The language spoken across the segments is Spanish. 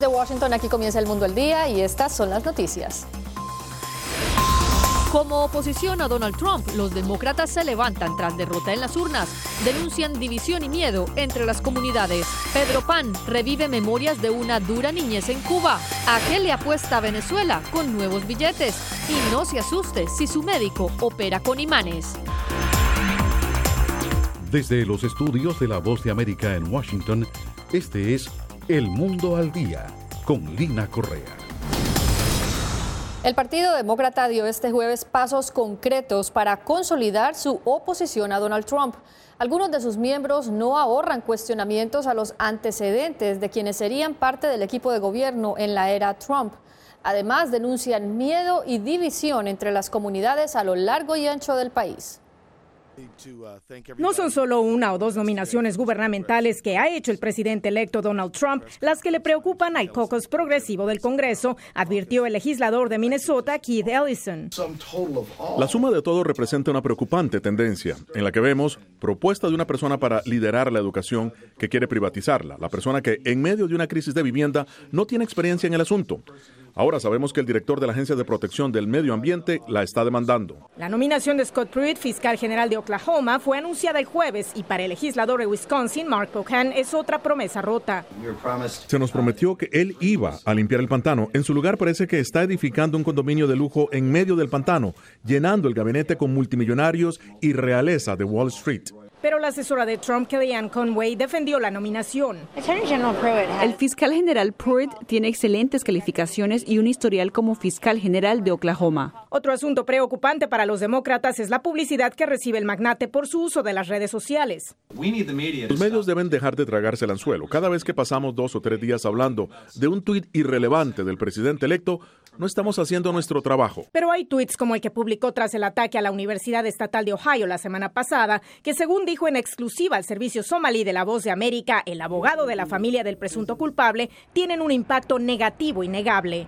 De Washington, aquí comienza El Mundo al Día y estas son las noticias. Como oposición a Donald Trump, los demócratas se levantan tras derrota en las urnas. Denuncian división y miedo entre las comunidades. Pedro Pan revive memorias de una dura niñez en Cuba. ¿A qué le apuesta Venezuela con nuevos billetes? Y no se asuste si su médico opera con imanes. Desde los estudios de La Voz de América en Washington, este es El Mundo al Día con Lina Correa. El Partido Demócrata dio este jueves pasos concretos para consolidar su oposición a Donald Trump. Algunos de sus miembros no ahorran cuestionamientos a los antecedentes de quienes serían parte del equipo de gobierno en la era Trump. Además, denuncian miedo y división entre las comunidades a lo largo y ancho del país. No son solo una o dos nominaciones gubernamentales que ha hecho el presidente electo Donald Trump las que le preocupan al caucus progresivo del Congreso, advirtió el legislador de Minnesota, Keith Ellison. La suma de todo representa una preocupante tendencia, en la que vemos propuesta de una persona para liderar la educación que quiere privatizarla, la persona que en medio de una crisis de vivienda no tiene experiencia en el asunto. Ahora sabemos que el director de la Agencia de Protección del Medio Ambiente la está demandando. La nominación de Scott Pruitt, fiscal general de Oklahoma, fue anunciada el jueves y para el legislador de Wisconsin, Mark Pocan, es otra promesa rota. Se nos prometió que él iba a limpiar el pantano. En su lugar parece que está edificando un condominio de lujo en medio del pantano, llenando el gabinete con multimillonarios y realeza de Wall Street. Pero la asesora de Trump, Kellyanne Conway, defendió la nominación. El fiscal general Pruitt tiene excelentes calificaciones y un historial como fiscal general de Oklahoma. Otro asunto preocupante para los demócratas es la publicidad que recibe el magnate por su uso de las redes sociales. Los medios deben dejar de tragarse el anzuelo. Cada vez que pasamos 2 o 3 días hablando de un tuit irrelevante del presidente electo, no estamos haciendo nuestro trabajo. Pero hay tuits como el que publicó tras el ataque a la Universidad Estatal de Ohio la semana pasada, que según dijo en exclusiva al servicio somalí de La Voz de América, el abogado de la familia del presunto culpable, tienen un impacto negativo innegable.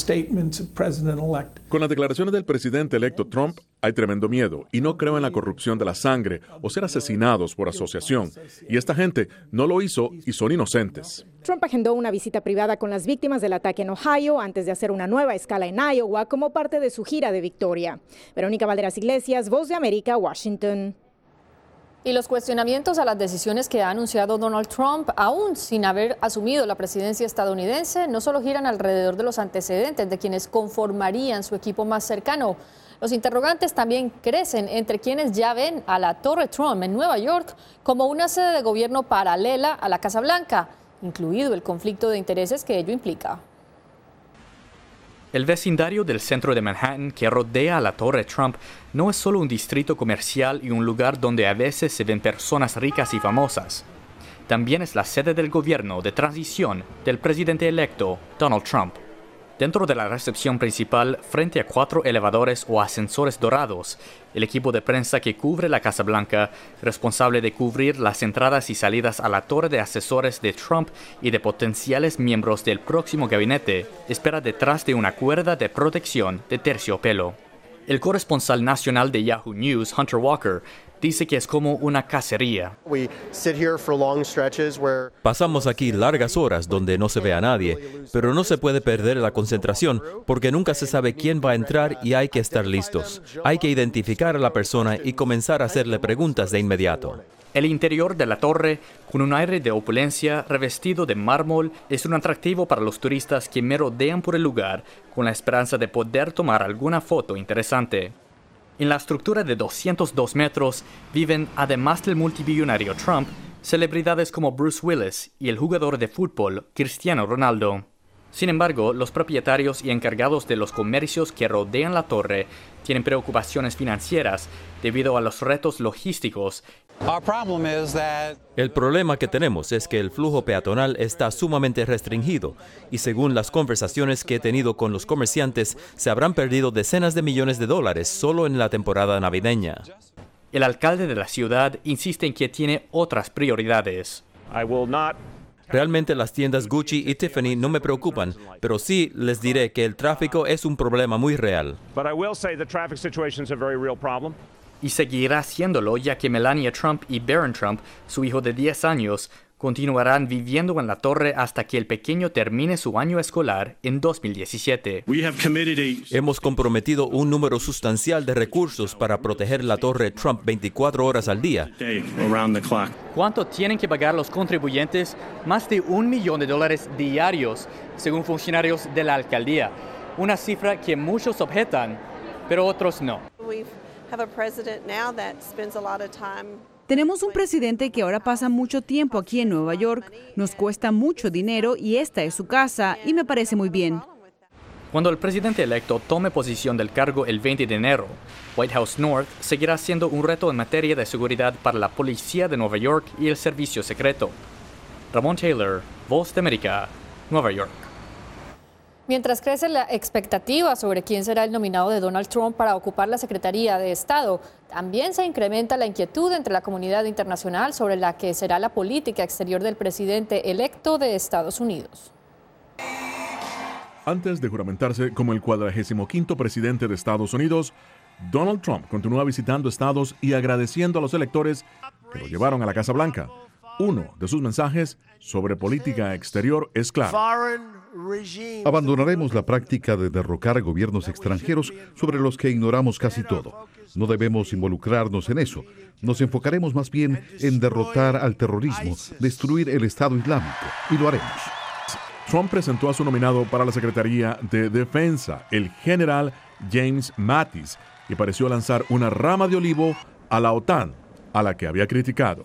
Con las declaraciones del presidente electo Trump, hay tremendo miedo y no creo en la corrupción de la sangre o ser asesinados por asociación. Y esta gente no lo hizo y son inocentes. Trump agendó una visita privada con las víctimas del ataque en Ohio antes de hacer una nueva escala en Iowa como parte de su gira de victoria. Verónica Valderas Iglesias, Voz de América, Washington. Y los cuestionamientos a las decisiones que ha anunciado Donald Trump, aún sin haber asumido la presidencia estadounidense, no solo giran alrededor de los antecedentes de quienes conformarían su equipo más cercano. Los interrogantes también crecen entre quienes ya ven a la Torre Trump en Nueva York como una sede de gobierno paralela a la Casa Blanca, incluido el conflicto de intereses que ello implica. El vecindario del centro de Manhattan que rodea a la Torre Trump no es solo un distrito comercial y un lugar donde a veces se ven personas ricas y famosas. También es la sede del gobierno de transición del presidente electo, Donald Trump. Dentro de la recepción principal, frente a 4 elevadores o ascensores dorados, el equipo de prensa que cubre la Casa Blanca, responsable de cubrir las entradas y salidas a la torre de asesores de Trump y de potenciales miembros del próximo gabinete, espera detrás de una cuerda de protección de terciopelo. El corresponsal nacional de Yahoo News, Hunter Walker, dice que es como una cacería. Pasamos aquí largas horas donde no se ve a nadie, pero no se puede perder la concentración porque nunca se sabe quién va a entrar y hay que estar listos. Hay que identificar a la persona y comenzar a hacerle preguntas de inmediato. El interior de la torre, con un aire de opulencia revestido de mármol, es un atractivo para los turistas que merodean por el lugar con la esperanza de poder tomar alguna foto interesante. En la estructura de 202 metros viven, además del multimillonario Trump, celebridades como Bruce Willis y el jugador de fútbol Cristiano Ronaldo. Sin embargo, los propietarios y encargados de los comercios que rodean la torre tienen preocupaciones financieras debido a los retos logísticos. El problema que tenemos es que el flujo peatonal está sumamente restringido y según las conversaciones que he tenido con los comerciantes, se habrán perdido decenas de millones de dólares solo en la temporada navideña. El alcalde de la ciudad insiste en que tiene otras prioridades. Realmente las tiendas Gucci y Tiffany no me preocupan, pero sí les diré que el tráfico es un problema muy real. Y seguirá haciéndolo ya que Melania Trump y Barron Trump, su hijo de 10 años, continuarán viviendo en la torre hasta que el pequeño termine su año escolar en 2017. Hemos comprometido un número sustancial de recursos para proteger la torre Trump 24 horas al día. ¿Cuánto tienen que pagar los contribuyentes? Más de $1 millón diarios, según funcionarios de la alcaldía. Una cifra que muchos objetan, pero otros no. Tenemos un presidente que ahora pasa mucho tiempo aquí en Nueva York, nos cuesta mucho dinero y esta es su casa y me parece muy bien. Cuando el presidente electo tome posesión del cargo el 20 de enero, White House North seguirá siendo un reto en materia de seguridad para la policía de Nueva York y el servicio secreto. Ramón Taylor, Voz de América, Nueva York. Mientras crece la expectativa sobre quién será el nominado de Donald Trump para ocupar la Secretaría de Estado, también se incrementa la inquietud entre la comunidad internacional sobre la que será la política exterior del presidente electo de Estados Unidos. Antes de juramentarse como el 45º presidente de Estados Unidos, Donald Trump continúa visitando estados y agradeciendo a los electores que lo llevaron a la Casa Blanca. Uno de sus mensajes sobre política exterior es claro. Abandonaremos la práctica de derrocar gobiernos extranjeros sobre los que ignoramos casi todo. No debemos involucrarnos en eso. Nos enfocaremos más bien en derrotar al terrorismo, destruir el Estado Islámico, y lo haremos. Trump presentó a su nominado para la Secretaría de Defensa, el general James Mattis, y pareció lanzar una rama de olivo a la OTAN, a la que había criticado.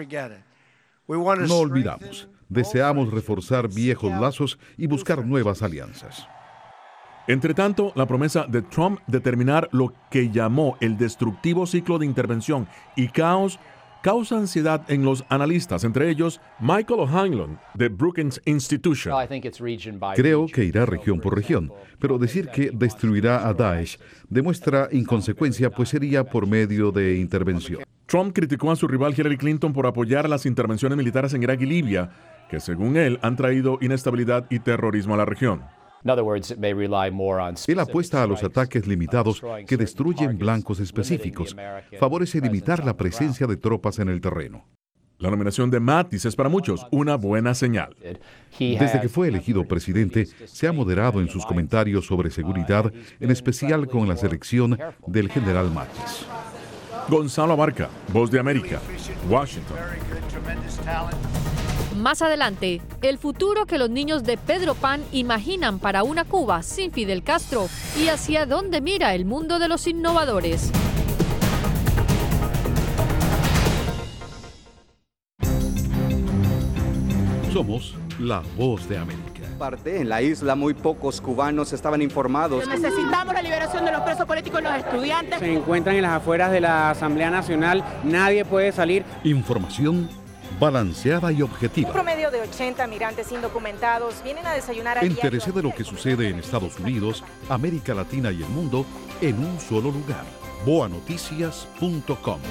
No olvidamos. Deseamos reforzar viejos lazos y buscar nuevas alianzas. Entre tanto, la promesa de Trump de terminar lo que llamó el destructivo ciclo de intervención y caos causa ansiedad en los analistas, entre ellos Michael O'Hanlon de Brookings Institution. Creo que irá región por región, pero decir que destruirá a Daesh demuestra inconsecuencia, pues sería por medio de intervención. Trump criticó a su rival Hillary Clinton por apoyar las intervenciones militares en Irak y Libia, que según él han traído inestabilidad y terrorismo a la región. Él apuesta a los ataques limitados que destruyen blancos específicos. Favorece limitar la presencia de tropas en el terreno. La nominación de Mattis es para muchos una buena señal. Desde que fue elegido presidente, se ha moderado en sus comentarios sobre seguridad, en especial con la selección del general Mattis. Gonzalo Abarca, Voz de América, Washington. Más adelante, el futuro que los niños de Pedro Pan imaginan para una Cuba sin Fidel Castro y hacia dónde mira el mundo de los innovadores. Somos la Voz de América. En la isla muy pocos cubanos estaban informados. Necesitamos la liberación de los presos políticos y los estudiantes. Se encuentran en las afueras de la Asamblea Nacional, nadie puede salir. Información balanceada y objetiva. Un promedio de 80 migrantes indocumentados vienen a desayunar a Entérese de lo que sucede en Estados Unidos, América Latina y el mundo en un solo lugar. boanoticias.com.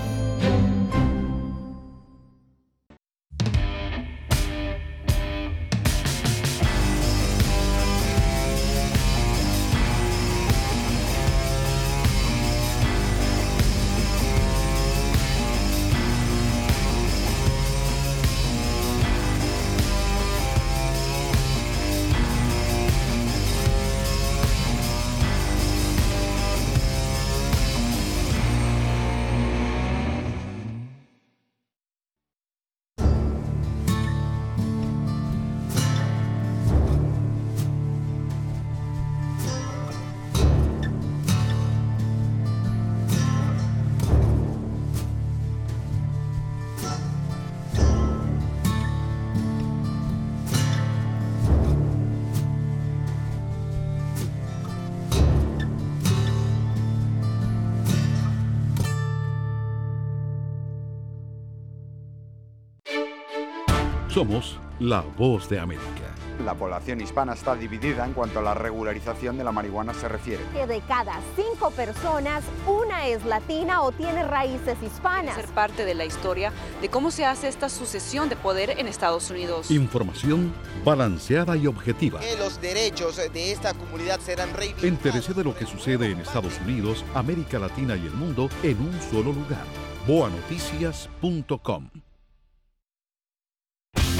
Somos la Voz de América. La población hispana está dividida en cuanto a la regularización de la marihuana se refiere. Que de cada 5 personas, una es latina o tiene raíces hispanas. Ser parte de la historia de cómo se hace esta sucesión de poder en Estados Unidos. Información balanceada y objetiva. Que los derechos de esta comunidad serán reivindicados. Entérese de lo que sucede en Estados Unidos, América Latina y el mundo en un solo lugar. boanoticias.com.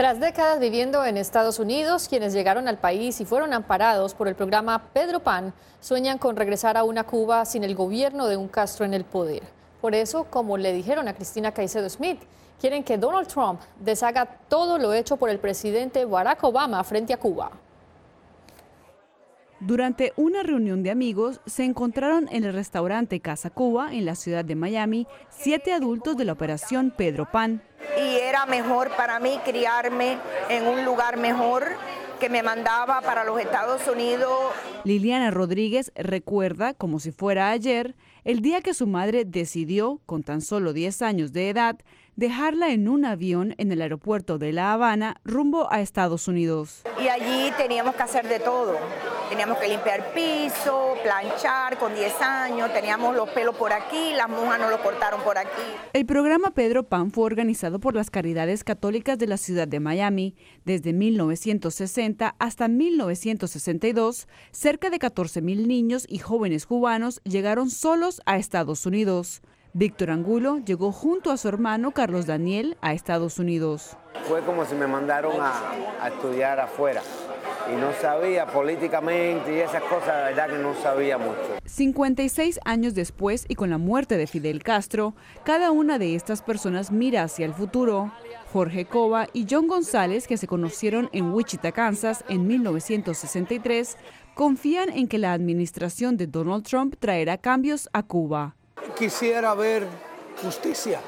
Tras décadas viviendo en Estados Unidos, quienes llegaron al país y fueron amparados por el programa Pedro Pan sueñan con regresar a una Cuba sin el gobierno de un Castro en el poder. Por eso, como le dijeron a Cristina Caicedo Smith, quieren que Donald Trump deshaga todo lo hecho por el presidente Barack Obama frente a Cuba. Durante una reunión de amigos, se encontraron en el restaurante Casa Cuba, en la ciudad de Miami, 7 adultos de la operación Pedro Pan. Y era mejor para mí criarme en un lugar mejor que me mandaba para los Estados Unidos. Liliana Rodríguez recuerda, como si fuera ayer, el día que su madre decidió, con tan solo 10 años de edad, dejarla en un avión en el aeropuerto de La Habana rumbo a Estados Unidos. Y allí teníamos que hacer de todo. Teníamos que limpiar piso, planchar con 10 años, teníamos los pelos por aquí, las monjas nos los cortaron por aquí. El programa Pedro Pan fue organizado por las Caridades Católicas de la ciudad de Miami. Desde 1960 hasta 1962, cerca de 14,000 niños y jóvenes cubanos llegaron solos a Estados Unidos. Víctor Angulo llegó junto a su hermano Carlos Daniel a Estados Unidos. Fue como si me mandaron a estudiar afuera y no sabía políticamente y esas cosas, la verdad que no sabía mucho. 56 años después y con la muerte de Fidel Castro, cada una de estas personas mira hacia el futuro. Jorge Cova y John González, que se conocieron en Wichita, Kansas en 1963, confían en que la administración de Donald Trump traerá cambios a Cuba. Quisiera ver justicia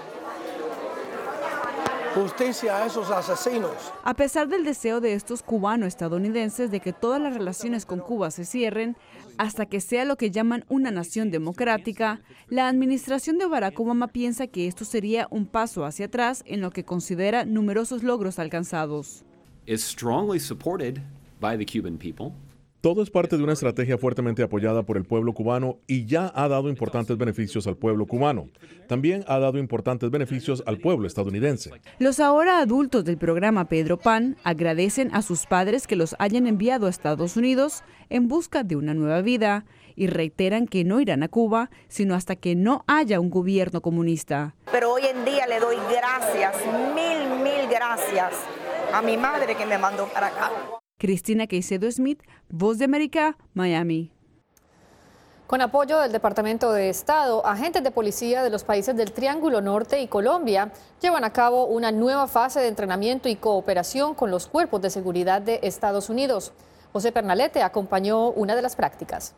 a esos asesinos. A pesar del deseo de estos cubano-estadounidenses de que todas las relaciones con Cuba se cierren, hasta que sea lo que llaman una nación democrática, la administración de Barack Obama piensa que esto sería un paso hacia atrás en lo que considera numerosos logros alcanzados. Is strongly supported by the Cuban people. Todo es parte de una estrategia fuertemente apoyada por el pueblo cubano y ya ha dado importantes beneficios al pueblo cubano. También ha dado importantes beneficios al pueblo estadounidense. Los ahora adultos del programa Pedro Pan agradecen a sus padres que los hayan enviado a Estados Unidos en busca de una nueva vida y reiteran que no irán a Cuba sino hasta que no haya un gobierno comunista. Pero hoy en día le doy gracias, mil gracias a mi madre que me mandó para acá. Cristina Caicedo Smith, Voz de América, Miami. Con apoyo del Departamento de Estado, agentes de policía de los países del Triángulo Norte y Colombia llevan a cabo una nueva fase de entrenamiento y cooperación con los cuerpos de seguridad de Estados Unidos. José Pernalete acompañó una de las prácticas.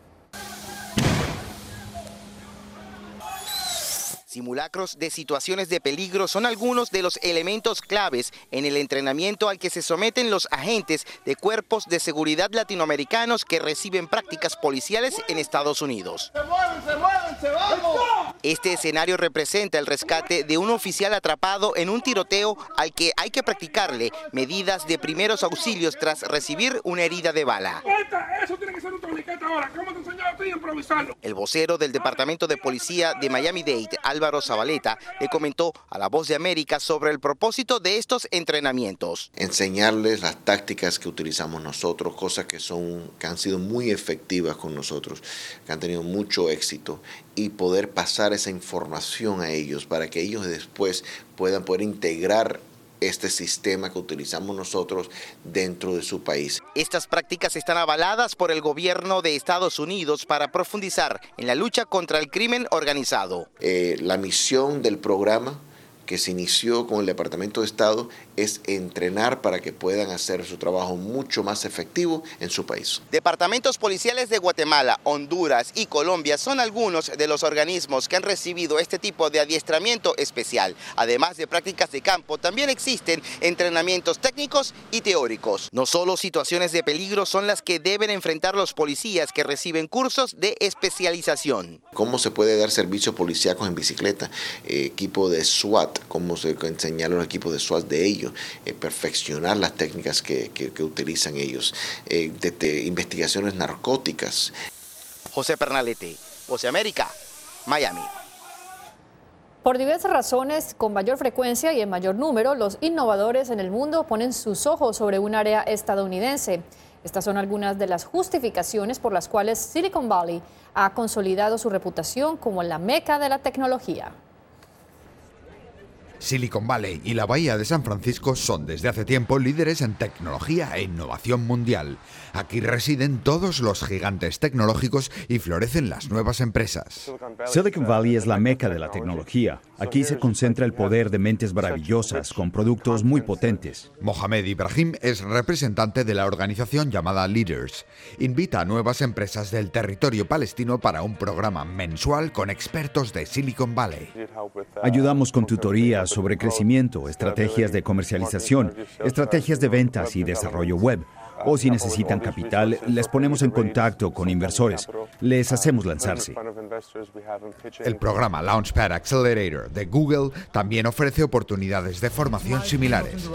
Simulacros de situaciones de peligro son algunos de los elementos claves en el entrenamiento al que se someten los agentes de cuerpos de seguridad latinoamericanos que reciben prácticas policiales en Estados Unidos. Este escenario representa el rescate de un oficial atrapado en un tiroteo al que hay que practicarle medidas de primeros auxilios tras recibir una herida de bala. Eso tiene que ser un torniquete ahora. ¿Cómo te enseñaba a ti a improvisarlo? El vocero del Departamento de Policía de Miami-Dade, Álvaro Zabaleta, le comentó a La Voz de América sobre el propósito de estos entrenamientos. Enseñarles las tácticas que utilizamos nosotros, cosas que han sido muy efectivas con nosotros, que han tenido mucho éxito, y poder pasar esa información a ellos para que ellos después puedan poder integrar este sistema que utilizamos nosotros dentro de su país. Estas prácticas están avaladas por el gobierno de Estados Unidos para profundizar en la lucha contra el crimen organizado. La misión del programa que se inició con el Departamento de Estado es entrenar para que puedan hacer su trabajo mucho más efectivo en su país. Departamentos policiales de Guatemala, Honduras y Colombia son algunos de los organismos que han recibido este tipo de adiestramiento especial. Además de prácticas de campo, también existen entrenamientos técnicos y teóricos. No solo situaciones de peligro son las que deben enfrentar los policías que reciben cursos de especialización. ¿Cómo se puede dar servicios policíacos en bicicleta? Equipo de SWAT, cómo se enseñar a los equipos de SWAT de ellos, perfeccionar las técnicas que utilizan ellos, de investigaciones narcóticas. José Pernalete, Voz de América, Miami. Por diversas razones, con mayor frecuencia y en mayor número, los innovadores en el mundo ponen sus ojos sobre un área estadounidense. Estas son algunas de las justificaciones por las cuales Silicon Valley ha consolidado su reputación como la meca de la tecnología. Silicon Valley y la Bahía de San Francisco son desde hace tiempo líderes en tecnología e innovación mundial. Aquí residen todos los gigantes tecnológicos y florecen las nuevas empresas. Silicon Valley es la meca de la tecnología. Aquí se concentra el poder de mentes maravillosas con productos muy potentes. Mohamed Ibrahim es representante de la organización llamada Leaders. Invita a nuevas empresas del territorio palestino para un programa mensual con expertos de Silicon Valley. Ayudamos con tutorías sobre crecimiento, estrategias de comercialización, estrategias de ventas y desarrollo web. O si necesitan capital, les ponemos en contacto con inversores. Les hacemos lanzarse. El programa Launchpad Accelerator de Google también ofrece oportunidades de formación similares.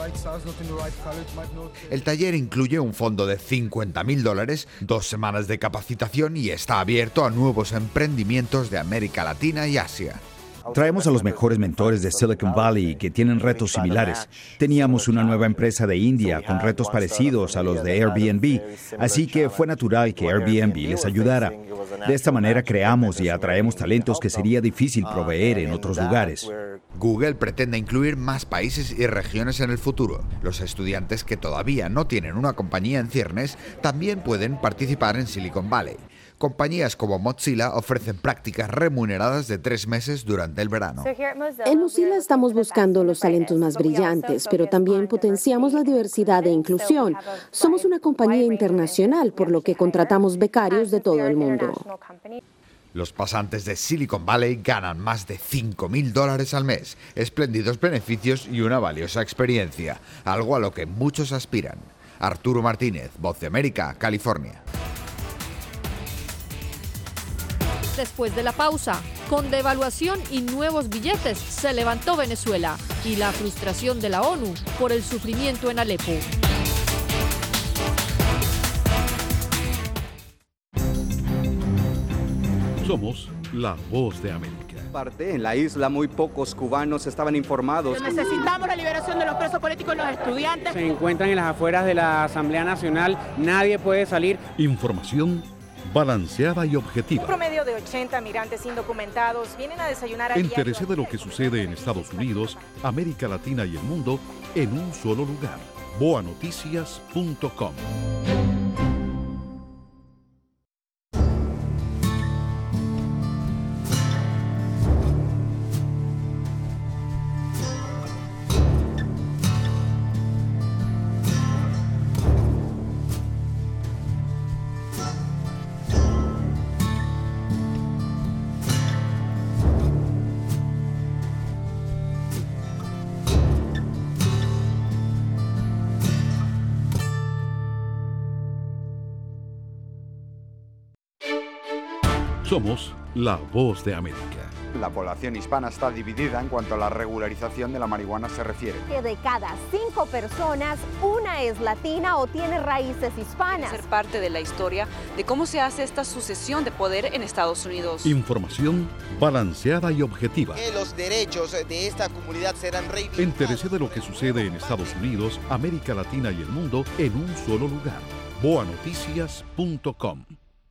El taller incluye un fondo de $50.000, 2 semanas de capacitación y está abierto a nuevos emprendimientos de América Latina y Asia. Traemos a los mejores mentores de Silicon Valley que tienen retos similares. Teníamos una nueva empresa de India con retos parecidos a los de Airbnb, así que fue natural que Airbnb les ayudara. De esta manera creamos y atraemos talentos que sería difícil proveer en otros lugares. Google pretende incluir más países y regiones en el futuro. Los estudiantes que todavía no tienen una compañía en ciernes también pueden participar en Silicon Valley. Compañías como Mozilla ofrecen prácticas remuneradas de 3 meses durante el verano. En Mozilla estamos buscando los talentos más brillantes, pero también potenciamos la diversidad e inclusión. Somos una compañía internacional, por lo que contratamos becarios de todo el mundo. Los pasantes de Silicon Valley ganan más de $5.000 al mes, espléndidos beneficios y una valiosa experiencia, algo a lo que muchos aspiran. Arturo Martínez, Voz de América, California. Después de la pausa, con devaluación y nuevos billetes, se levantó Venezuela y la frustración de la ONU por el sufrimiento en Alepo. Somos la Voz de América. En la isla muy pocos cubanos estaban informados. Necesitamos la liberación de los presos políticos y los estudiantes. Se encuentran en las afueras de la Asamblea Nacional, nadie puede salir. Información balanceada y objetiva. Un promedio de 80 migrantes indocumentados vienen a desayunar a Entérese de lo que sucede en Estados Unidos, América Latina y el mundo en un solo lugar. boanoticias.com. Somos la Voz de América. La población hispana está dividida en cuanto a la regularización de la marihuana se refiere. Que de cada 5 personas, una es latina o tiene raíces hispanas. Ser parte de la historia de cómo se hace esta sucesión de poder en Estados Unidos. Información balanceada y objetiva. Que los derechos de esta comunidad serán reivindicados. Entérese de lo que sucede en Estados Unidos, América Latina y el mundo en un solo lugar. boanoticias.com.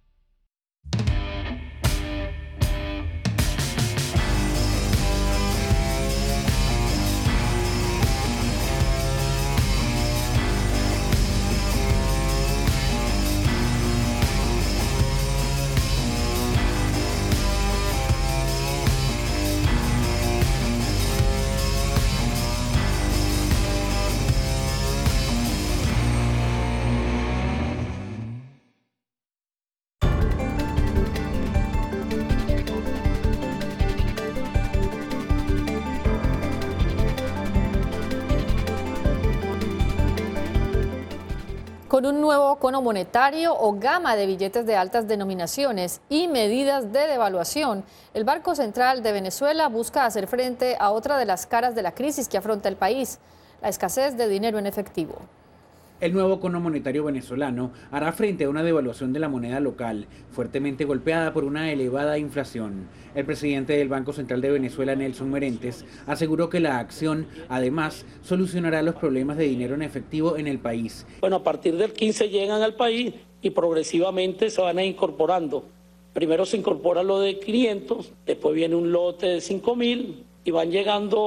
Con un nuevo cono monetario o gama de billetes de altas denominaciones y medidas de devaluación, el Banco Central de Venezuela busca hacer frente a otra de las caras de la crisis que afronta el país, la escasez de dinero en efectivo. El nuevo cono monetario venezolano hará frente a una devaluación de la moneda local, fuertemente golpeada por una elevada inflación. El presidente del Banco Central de Venezuela, Nelson Merentes, aseguró que la acción, además, solucionará los problemas de dinero en efectivo en el país. Bueno, a partir del 15 llegan al país y progresivamente se van a ir incorporando. Primero se incorpora lo de 500, después viene un lote de 5.000 y van llegando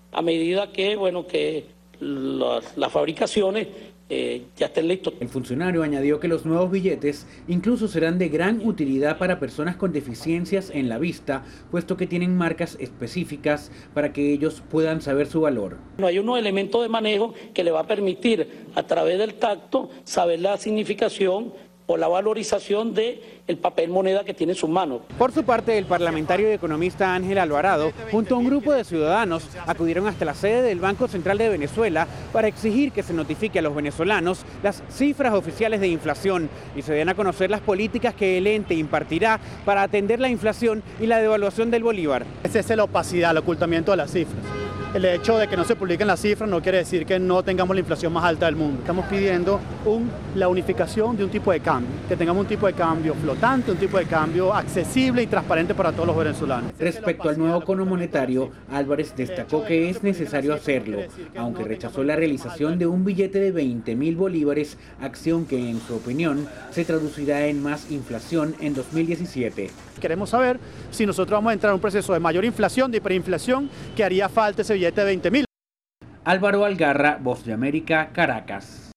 a medida que, que las fabricaciones ya estén listos. El funcionario añadió que los nuevos billetes incluso serán de gran utilidad para personas con deficiencias en la vista, puesto que tienen marcas específicas para que ellos puedan saber su valor. Hay unos elementos de manejo que le va a permitir a través del tacto saber la significación o la valorización del papel moneda que tiene en sus manos. Por su parte, el parlamentario y economista Ángel Alvarado, junto a un grupo de ciudadanos, acudieron hasta la sede del Banco Central de Venezuela para exigir que se notifique a los venezolanos las cifras oficiales de inflación y se den a conocer las políticas que el ente impartirá para atender la inflación y la devaluación del bolívar. Esa es la opacidad, el ocultamiento de las cifras. El hecho de que no se publiquen las cifras no quiere decir que no tengamos la inflación más alta del mundo. Estamos pidiendo la unificación de un tipo de cambio, que tengamos un tipo de cambio flotante, un tipo de cambio accesible y transparente para todos los venezolanos. Respecto al nuevo cono monetario, Álvarez destacó que es necesario hacerlo, aunque rechazó la realización de un billete de 20.000 bolívares, acción que en su opinión se traducirá en más inflación en 2017. Queremos saber si nosotros vamos a entrar en un proceso de mayor inflación, de hiperinflación, que haría falta ese billete de 20.000. Álvaro Algarra, Voz de América, Caracas.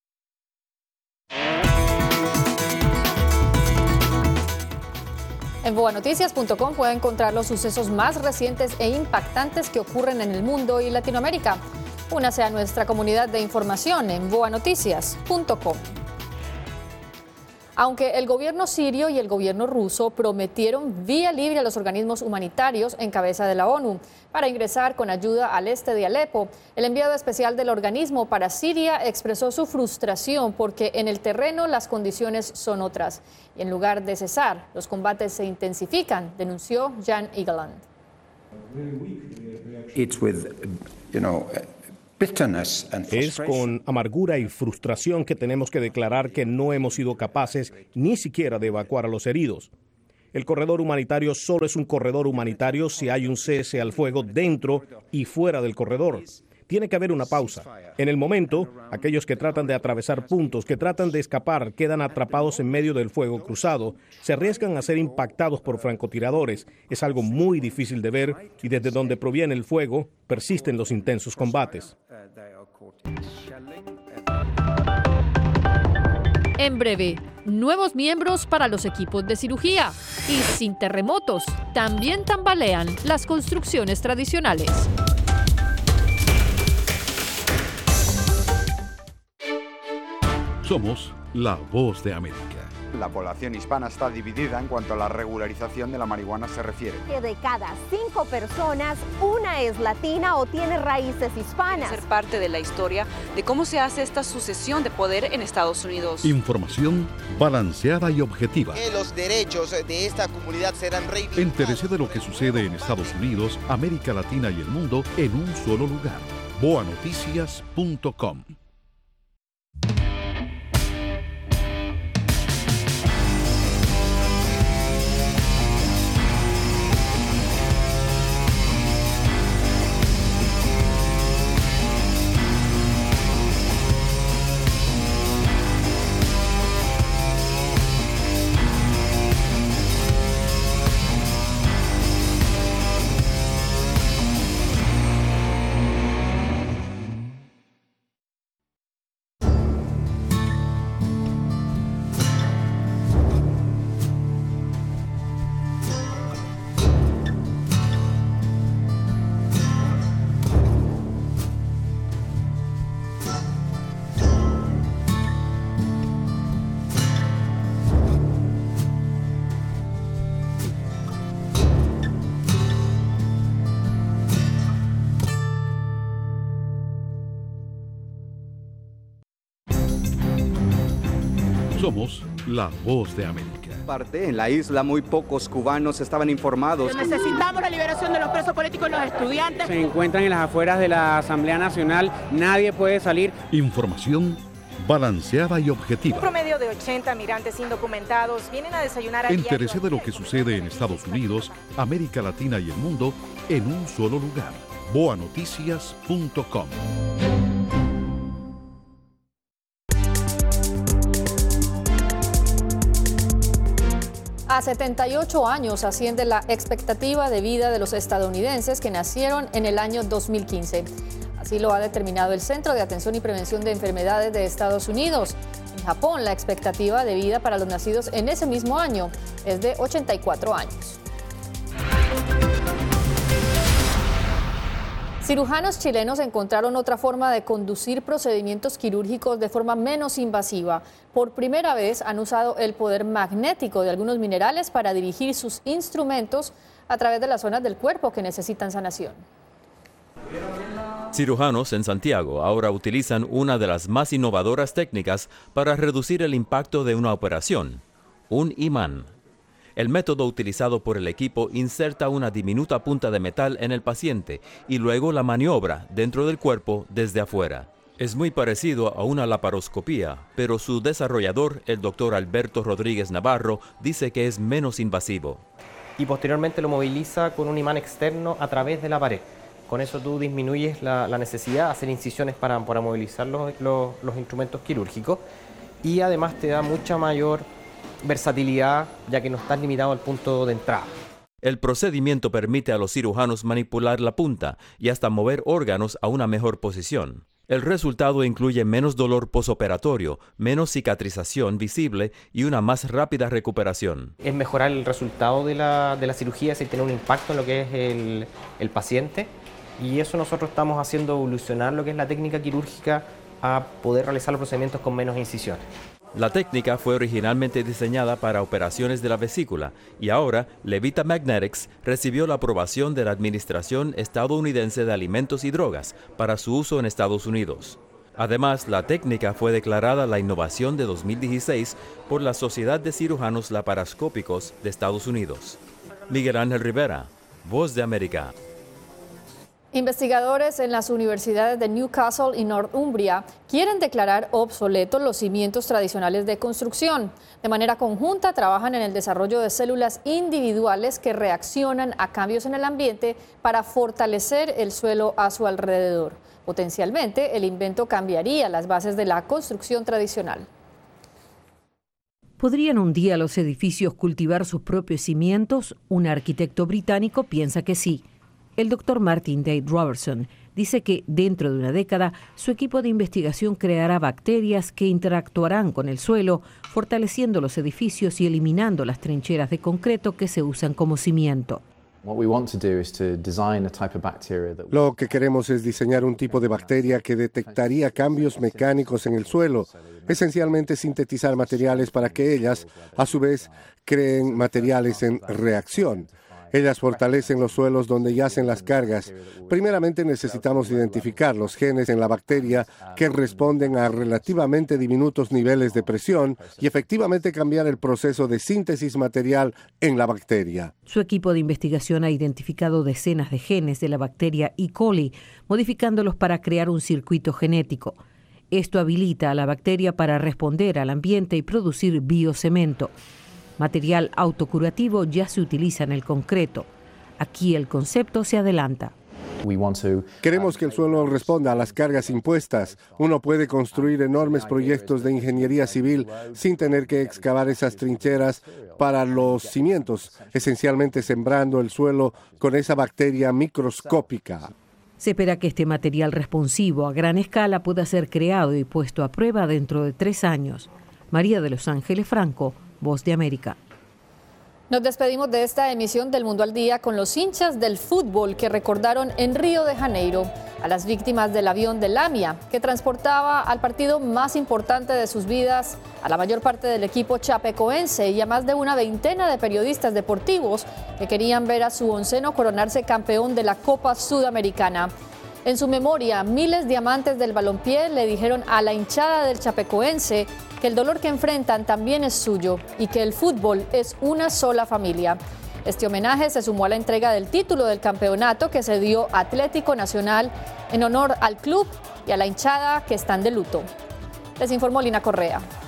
En boanoticias.com puede encontrar los sucesos más recientes e impactantes que ocurren en el mundo y Latinoamérica. Únase a nuestra comunidad de información en boanoticias.com. Aunque el gobierno sirio y el gobierno ruso prometieron vía libre a los organismos humanitarios en cabeza de la ONU para ingresar con ayuda al este de Alepo, el enviado especial del organismo para Siria expresó su frustración porque en el terreno las condiciones son otras y en lugar de cesar, los combates se intensifican, denunció Jan Egeland. Es con amargura y frustración que tenemos que declarar que no hemos sido capaces ni siquiera de evacuar a los heridos. El corredor humanitario solo es un corredor humanitario si hay un cese al fuego dentro y fuera del corredor. Tiene que haber una pausa. En el momento, aquellos que tratan de atravesar puntos, que tratan de escapar, quedan atrapados en medio del fuego cruzado, se arriesgan a ser impactados por francotiradores. Es algo muy difícil de ver y desde donde proviene el fuego persisten los intensos combates. En breve, nuevos miembros para los equipos de cirugía. Y sin terremotos, también tambalean las construcciones tradicionales. Somos la Voz de América. La población hispana está dividida en cuanto a la regularización de la marihuana se refiere. Que de cada 5 personas, una es latina o tiene raíces hispanas. Ser parte de la historia de cómo se hace esta sucesión de poder en Estados Unidos. Información balanceada y objetiva. Que los derechos de esta comunidad serán reivindicados. Entérese de lo que sucede en Estados Unidos, América Latina y el mundo en un solo lugar. boanoticias.com. Somos la Voz de América. En la isla muy pocos cubanos estaban informados. Necesitamos la liberación de los presos políticos y los estudiantes. Se encuentran en las afueras de la Asamblea Nacional, nadie puede salir. Información balanceada y objetiva. Un promedio de 80 migrantes indocumentados vienen a desayunar a Entérese de lo que sucede en Estados Unidos, América Latina y el mundo en un solo lugar. boanoticias.com. A 78 años asciende la expectativa de vida de los estadounidenses que nacieron en el año 2015. Así lo ha determinado el Centro de Atención y Prevención de Enfermedades de Estados Unidos. En Japón, la expectativa de vida para los nacidos en ese mismo año es de 84 años. Cirujanos chilenos encontraron otra forma de conducir procedimientos quirúrgicos de forma menos invasiva. Por primera vez han usado el poder magnético de algunos minerales para dirigir sus instrumentos a través de las zonas del cuerpo que necesitan sanación. Cirujanos en Santiago ahora utilizan una de las más innovadoras técnicas para reducir el impacto de una operación: un imán. El método utilizado por el equipo inserta una diminuta punta de metal en el paciente y luego la maniobra dentro del cuerpo desde afuera. Es muy parecido a una laparoscopía, pero su desarrollador, el doctor Alberto Rodríguez Navarro, dice que es menos invasivo. Y posteriormente lo moviliza con un imán externo a través de la pared. Con eso tú disminuyes la necesidad de hacer incisiones para movilizar los instrumentos quirúrgicos, y además te da mucha mayor versatilidad, ya que no estás limitado al punto de entrada. El procedimiento permite a los cirujanos manipular la punta y hasta mover órganos a una mejor posición. El resultado incluye menos dolor posoperatorio, menos cicatrización visible y una más rápida recuperación. Es mejorar el resultado de la cirugía sin tener un impacto en lo que es el paciente, y eso nosotros estamos haciendo evolucionar lo que es la técnica quirúrgica a poder realizar los procedimientos con menos incisiones. La técnica fue originalmente diseñada para operaciones de la vesícula y ahora Levita Magnetics recibió la aprobación de la Administración Estadounidense de Alimentos y Drogas para su uso en Estados Unidos. Además, la técnica fue declarada la innovación de 2016 por la Sociedad de Cirujanos Laparoscópicos de Estados Unidos. Miguel Ángel Rivera, Voz de América. Investigadores en las universidades de Newcastle y Northumbria quieren declarar obsoletos los cimientos tradicionales de construcción. De manera conjunta trabajan en el desarrollo de células individuales que reaccionan a cambios en el ambiente para fortalecer el suelo a su alrededor. Potencialmente, el invento cambiaría las bases de la construcción tradicional. ¿Podrían un día los edificios cultivar sus propios cimientos? Un arquitecto británico piensa que sí. El doctor Martin Dade Robertson dice que dentro de una década su equipo de investigación creará bacterias que interactuarán con el suelo, fortaleciendo los edificios y eliminando las trincheras de concreto que se usan como cimiento. Lo que queremos es diseñar un tipo de bacteria que detectaría cambios mecánicos en el suelo, esencialmente sintetizar materiales para que ellas, a su vez, creen materiales en reacción. Ellas fortalecen los suelos donde yacen las cargas. Primeramente necesitamos identificar los genes en la bacteria que responden a relativamente diminutos niveles de presión y efectivamente cambiar el proceso de síntesis material en la bacteria. Su equipo de investigación ha identificado decenas de genes de la bacteria E. coli, modificándolos para crear un circuito genético. Esto habilita a la bacteria para responder al ambiente y producir biocemento. Material autocurativo ya se utiliza en el concreto. Aquí el concepto se adelanta. Queremos que el suelo responda a las cargas impuestas. Uno puede construir enormes proyectos de ingeniería civil sin tener que excavar esas trincheras para los cimientos, esencialmente sembrando el suelo con esa bacteria microscópica. Se espera que este material responsivo a gran escala pueda ser creado y puesto a prueba dentro de 3 años. María de Los Ángeles Franco, Voz de América. Nos despedimos de esta emisión del Mundo al Día con los hinchas del fútbol que recordaron en Río de Janeiro a las víctimas del avión de Lamia, que transportaba al partido más importante de sus vidas a la mayor parte del equipo chapecoense y a más de una veintena de periodistas deportivos que querían ver a su onceno coronarse campeón de la Copa Sudamericana. En su memoria, miles de amantes del balompié le dijeron a la hinchada del chapecoense que el dolor que enfrentan también es suyo y que el fútbol es una sola familia. Este homenaje se sumó a la entrega del título del campeonato que se dio Atlético Nacional en honor al club y a la hinchada que están de luto. Les informó Lina Correa.